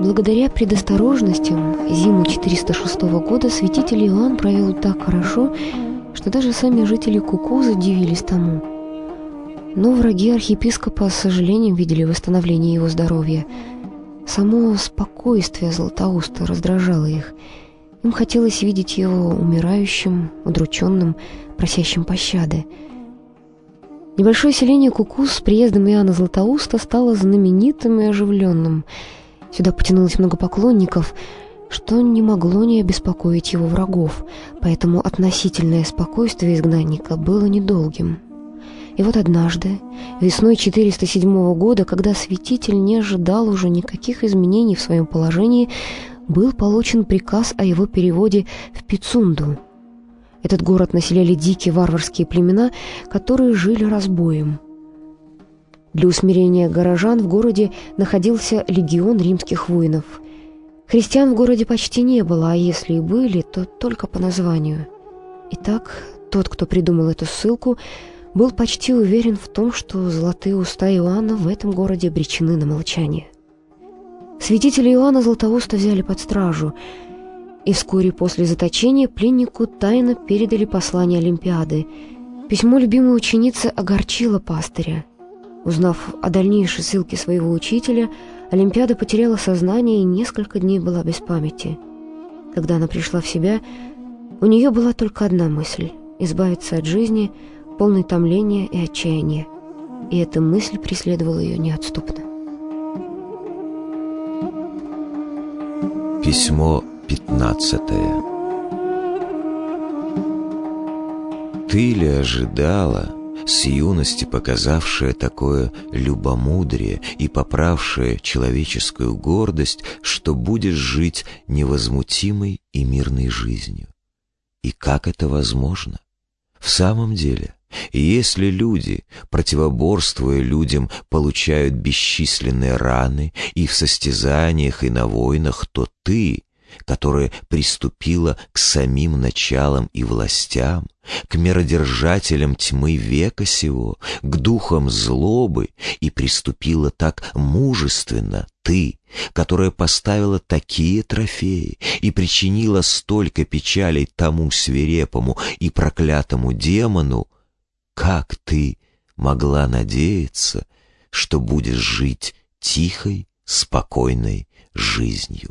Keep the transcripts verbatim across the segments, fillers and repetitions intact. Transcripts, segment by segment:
Благодаря предосторожностям зиму четыреста шестого года святитель Иоанн провел так хорошо, что даже сами жители Кукузы удивились тому. Но враги архиепископа с сожалением видели восстановление его здоровья. Само спокойствие Златоуста раздражало их. Им хотелось видеть его умирающим, удрученным, просящим пощады. Небольшое селение Кукуз с приездом Иоанна Златоуста стало знаменитым и оживленным. Сюда потянулось много поклонников, что не могло не обеспокоить его врагов, поэтому относительное спокойствие изгнанника было недолгим. И вот однажды, весной четыреста седьмого года, когда святитель не ожидал уже никаких изменений в своем положении, был получен приказ о его переводе в Пицунду. Этот город населяли дикие варварские племена, которые жили разбоем. Для усмирения горожан в городе находился легион римских воинов. Христиан в городе почти не было, а если и были, то только по названию. Итак, тот, кто придумал эту ссылку, был почти уверен в том, что золотые уста Иоанна в этом городе обречены на молчание. Святителя Иоанна Златоуста взяли под стражу, и вскоре после заточения пленнику тайно передали послание Олимпиады. Письмо любимой ученицы огорчило пастыря. Узнав о дальнейшей ссылке своего учителя, Олимпиада потеряла сознание и несколько дней была без памяти. Когда она пришла в себя, у нее была только одна мысль — избавиться от жизни, полной томления и отчаяния. И эта мысль преследовала ее неотступно. Письмо пятнадцатое. Ты ли ожидала, с юности показавшая такое любомудрие и поправшая человеческую гордость, что будешь жить невозмутимой и мирной жизнью? И как это возможно? В самом деле, если люди, противоборствуя людям, получают бесчисленные раны и в состязаниях, и на войнах, то ты, которая приступила к самим началам и властям, к миродержателям тьмы века сего, к духам злобы, и приступила так мужественно, ты, которая поставила такие трофеи и причинила столько печалей тому свирепому и проклятому демону, как ты могла надеяться, что будешь жить тихой, спокойной жизнью?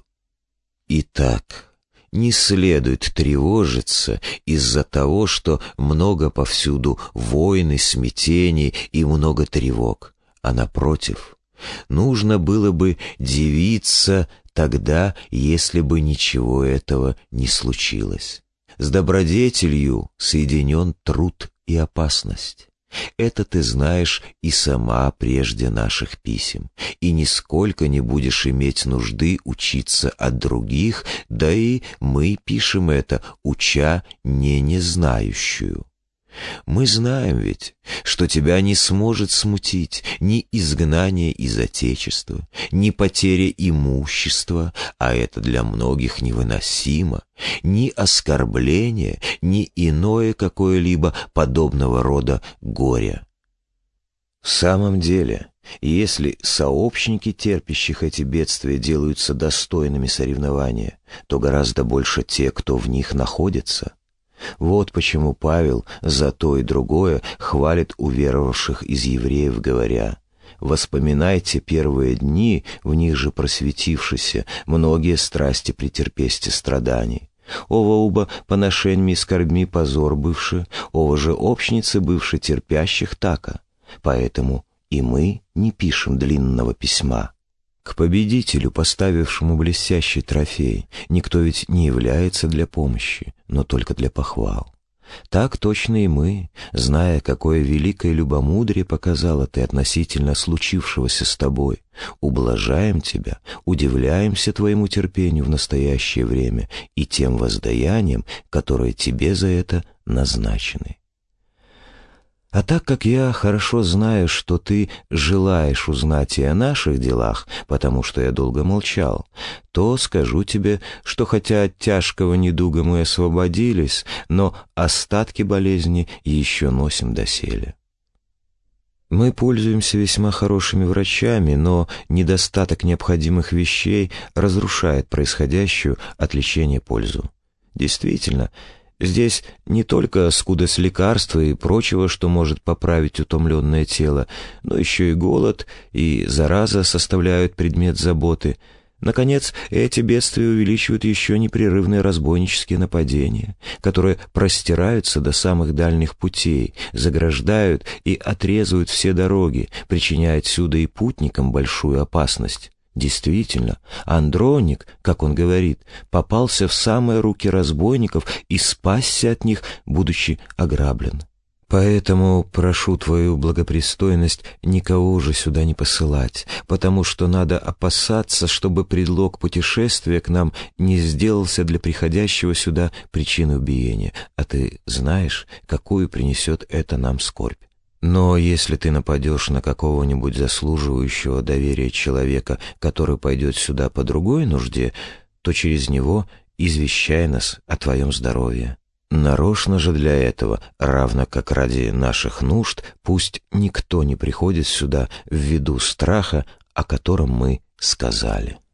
Итак, не следует тревожиться из-за того, что много повсюду войн и смятений и много тревог, а напротив, нужно было бы дивиться тогда, если бы ничего этого не случилось. С добродетелью соединен труд и опасность. Это ты знаешь и сама прежде наших писем, и нисколько не будешь иметь нужды учиться от других, да и мы пишем это, уча не незнающую. Мы знаем ведь, что тебя не сможет смутить ни изгнание из Отечества, ни потеря имущества, а это для многих невыносимо, ни оскорбление, ни иное какое-либо подобного рода горе. В самом деле, если сообщники терпящих эти бедствия делаются достойными соревнования, то гораздо больше те, кто в них находится. Вот почему Павел за то и другое хвалит уверовавших из евреев, говоря: «Воспоминайте первые дни, в них же просветившиеся, многие страсти претерпесте страданий. Ова уба поношеньми и скорбьми позор бывши, ова же общницы бывши терпящих така. Поэтому и мы не пишем длинного письма». К победителю, поставившему блестящий трофей, никто ведь не является для помощи, но только для похвал. Так точно и мы, зная, какое великое любомудрие показала ты относительно случившегося с тобой, ублажаем тебя, удивляемся твоему терпению в настоящее время и тем воздаянием, которое тебе за это назначены. А так как я хорошо знаю, что ты желаешь узнать и о наших делах, потому что я долго молчал, то скажу тебе, что хотя от тяжкого недуга мы освободились, но остатки болезни еще носим доселе. Мы пользуемся весьма хорошими врачами, но недостаток необходимых вещей разрушает происходящую от лечения пользу. Действительно, здесь не только скудость лекарства и прочего, что может поправить утомленное тело, но еще и голод и зараза составляют предмет заботы. Наконец, эти бедствия увеличивают еще непрерывные разбойнические нападения, которые простираются до самых дальних путей, заграждают и отрезают все дороги, причиняя отсюда и путникам большую опасность. Действительно, Андроник, как он говорит, попался в самые руки разбойников и спасся от них, будучи ограблен. Поэтому прошу твою благопристойность никого уже сюда не посылать, потому что надо опасаться, чтобы предлог путешествия к нам не сделался для приходящего сюда причиной убиения, а ты знаешь, какую принесет это нам скорбь. Но если ты нападешь на какого-нибудь заслуживающего доверия человека, который пойдет сюда по другой нужде, то через него извещай нас о твоем здоровье. Нарочно же для этого, равно как ради наших нужд, пусть никто не приходит сюда ввиду страха, о котором мы сказали».